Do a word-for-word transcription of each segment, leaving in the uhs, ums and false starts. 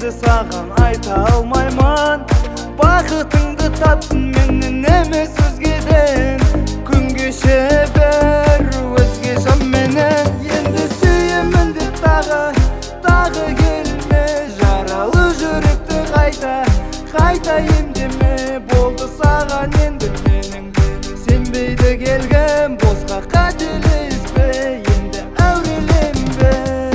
енді саған айта алмаймын. Бақытыңды таптым менен емес өзгеден, күн кеше бір өзге жанменен. Енді сүйемін деп тағы тағы келме, жаралы жүректі қайта қайта емдеме. Болды саған енді менің сенбейді келгем, босқа қателеспе, енді әуреленбе.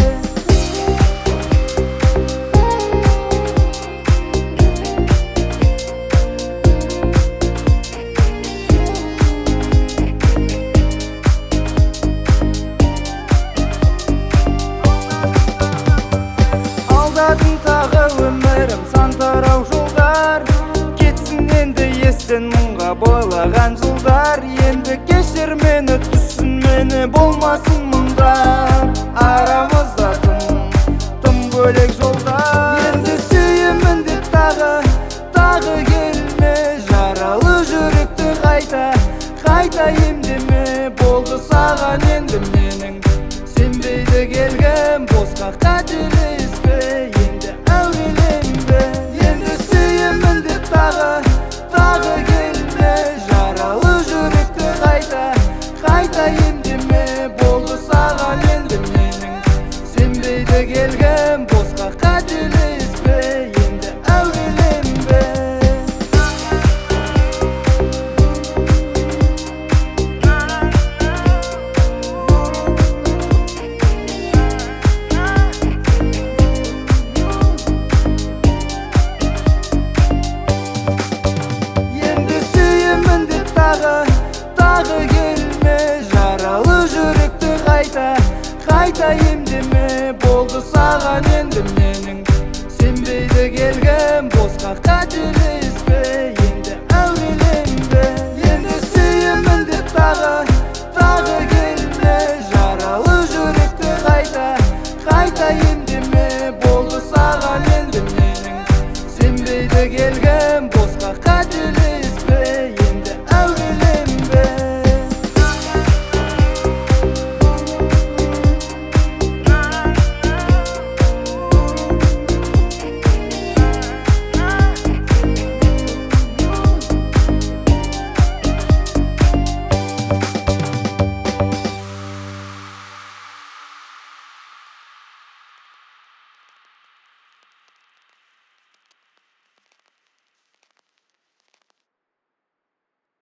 Алдадың тағы өмірім сан тарау жолдар, кетсін енді естен мұңға бойлаған жылдар. Енді кешір мені, түсін мені, болмасын мұндар, арамызда тым тым бөлек жолдар. Енді сүйемін деп тағы тағы келме, жаралы жүректі қайта қайта емдеме. Болды саған енді менің сенбейді келгем, босқа қателеспе, енді әуреленбе. Енді сүйемін деп тағы тағы келме, жаралы жүректі қайта қайта емдеме. Болды саған енді менің сенбейді келгем, босқа қателеспе, енді әуреленбе. Тағы тағы келме, жаралы жүректі қайта қайта емдеме. Болды саған енді менің сенбейді келгем, босқа қателеспе.